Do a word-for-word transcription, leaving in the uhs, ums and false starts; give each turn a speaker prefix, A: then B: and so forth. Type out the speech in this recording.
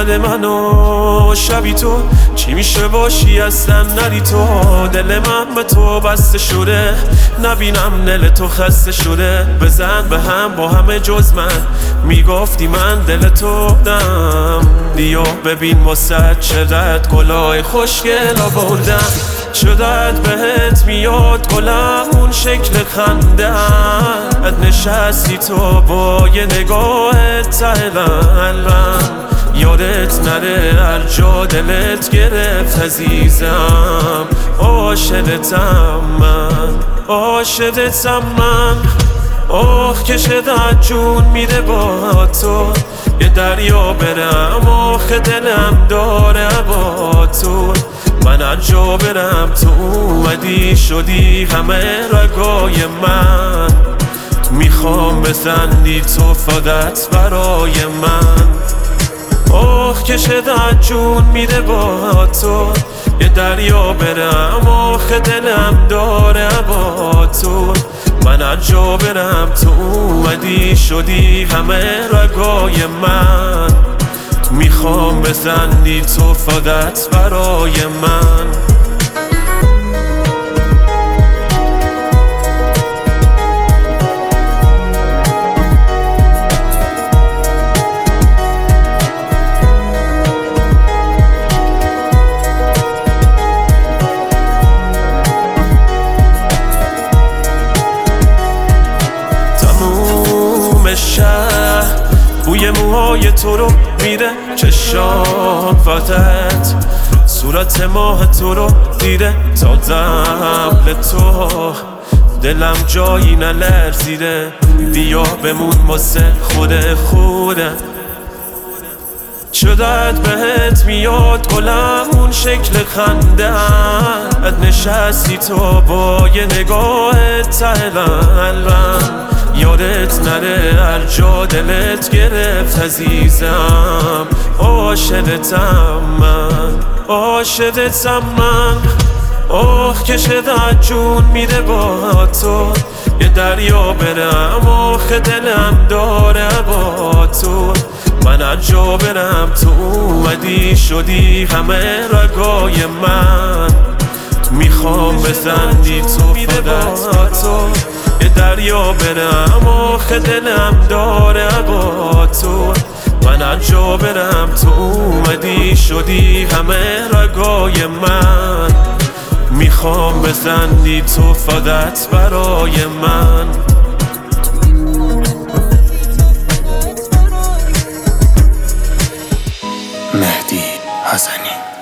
A: کرده منو شبی تو، چی میشه باشی اصلا نری تو. دل من به تو بسته شده، نبینم دل تو خسته شده. بزن به هم با همه جز من، میگفتی من دل تو دم. بیا ببین واسه چقدر گلای خوشگل آوردم، چقدر بهت میاد گلم اون شکل خنده ات. نشستی تو با یه نگاهت ته قلبم، یادت نره هر جا دلت گرفت عزیزم. عاشقتم من، عاشقتم من. آخ که شدت جون میده با تو، یه دریا برم آخه دلم داره با تو. من هر جا برم تو اومدی شدی همه رگای من. میخوام بخندی تو فقط برای من. آخ که شدت جون میده با تو، یه دریا برم آخه دلم داره با تو. من هر جا برم تو اومدی شدی همه رگای من. میخوام بخندی تو فقط برای من. شهر بوی موهای تو رو میده، چشام فقط صورت ماه تو رو دیده. تا قبل تو دلم جایی نلرزیده، بیا بمون واسه خود خودم. چقدر بهت میاد گلم اون شکل خنده ات. نشستی تو با یه نگاهت ته قلبم، یادت نره هر جا دلت گرفت عزیزم. عاشقتم من، عاشقتم من. آخ که شدت جون میده با تو، یه دریا برم آخه دلم داره با تو. من هر جا برم تو اومدی شدی همه رگای من. میخوام بخندی تو فقط تو، یه دریا برم آخه دلم داره با تو. من هر جا برم تو اومدی شدی همه رگای من. میخوام بخندی تو فقط برای من.
B: مهدی حسنی.